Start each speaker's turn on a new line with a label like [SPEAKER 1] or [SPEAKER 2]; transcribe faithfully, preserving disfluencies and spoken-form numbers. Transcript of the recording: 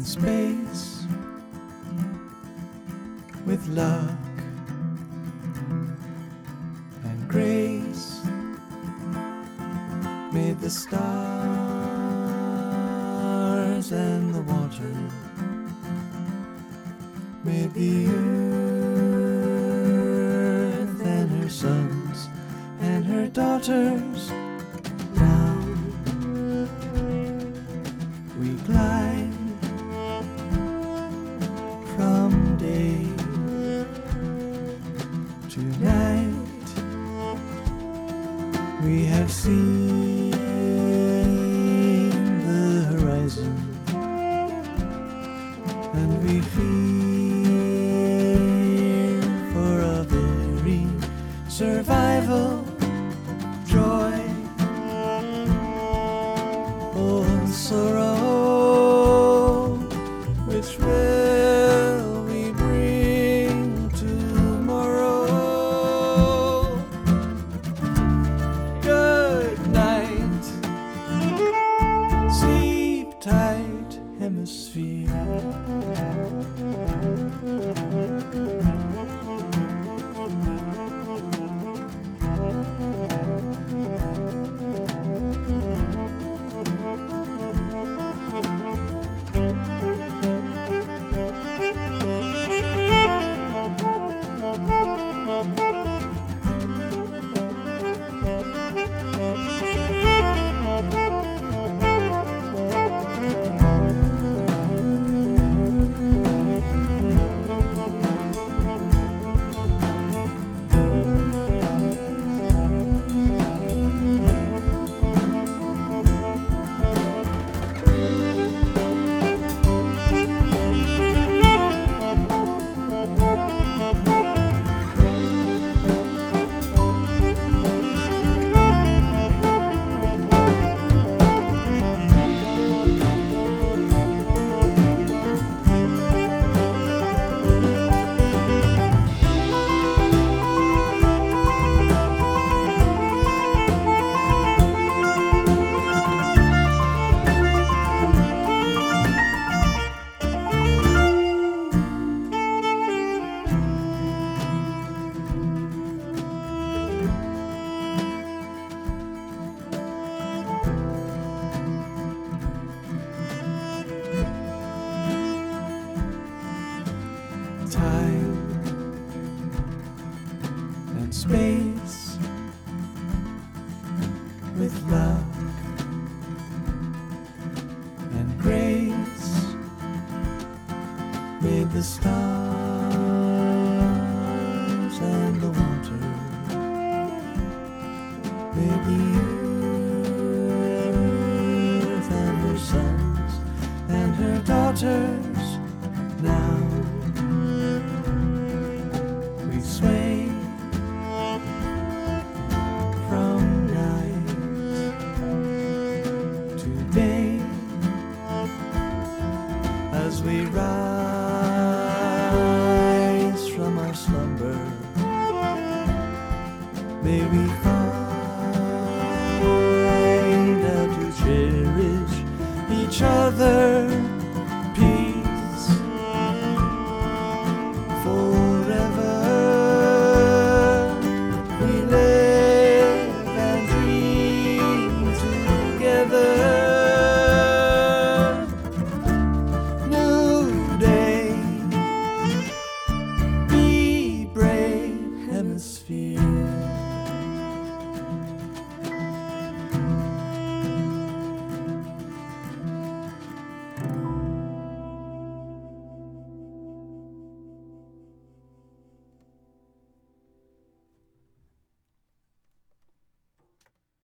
[SPEAKER 1] and space with luck and grace made the stars and the water, made the earth and her sons and her daughters. Now we glide from day to night. We have seen the horizon, and we fear for a very survival joy or sorrow. Which will we bring tomorrow? Good night, sleep tight, hemisphere. Time and space with luck and grace made the stars and the water, made the earth and her sons and her daughters. Now we sway from night to day as we rise from our slumber. May we find out to cherish each other.